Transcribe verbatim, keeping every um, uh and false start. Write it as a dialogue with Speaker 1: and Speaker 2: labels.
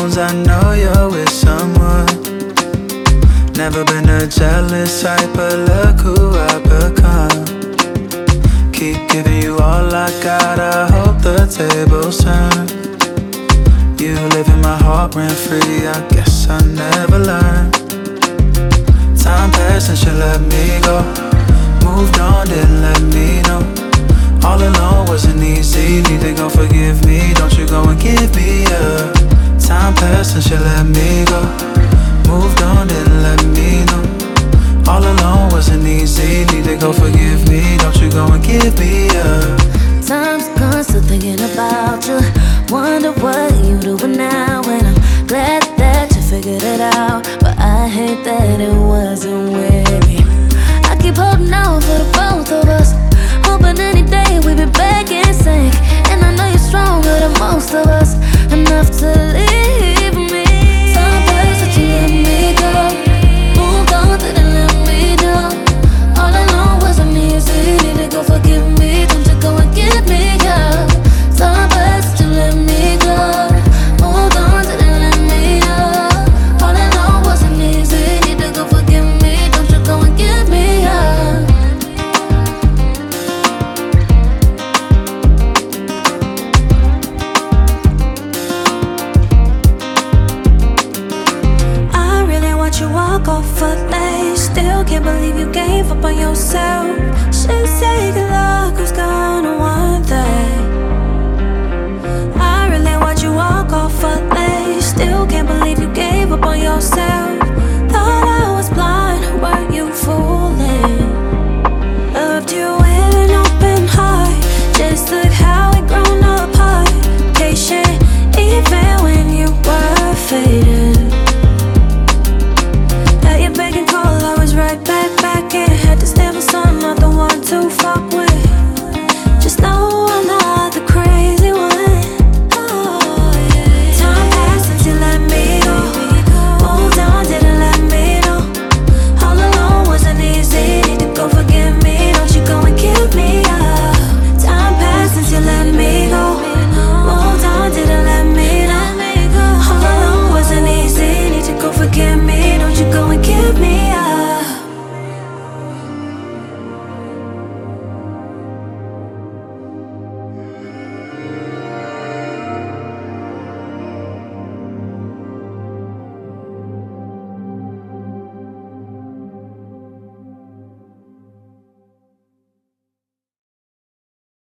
Speaker 1: phones, I know you're with someone. Never been a jealous type, but look who I've become. Keep giving you all I got, I hope the tables turn. You live in my heart rent free, I guess I never learned. Time passed and she let me go. Moved on, didn't let me know. All alone wasn't easy, need to go forgive me. Don't you go and give me up. Time passed and she let me go. Moved on, didn't let me know. All alone wasn't easy, need to go forgive me. Don't you go and give me up.
Speaker 2: Time's gone, still thinking about you. Wonder what you doing now, and I'm glad that you figured it out. But I hate that it wasn't with me. I keep holding out for the both of us, hoping any day we be back in sync. And I know you're stronger than most of us, enough to leave me. Some place that you let me go. Moved on, didn't let me know. All I know wasn't easy, need to go forgive me. Don't you go and give me up. Some place that you let me go. Moved on, didn't let me know. All I know wasn't easy, need to go forgive me. Don't you go and give me up. You walk off a ledge, still can't believe you gave up on yourself. Should say good luck, who's gonna want that? I really watch you walk off a ledge, still can't believe you gave up on yourself.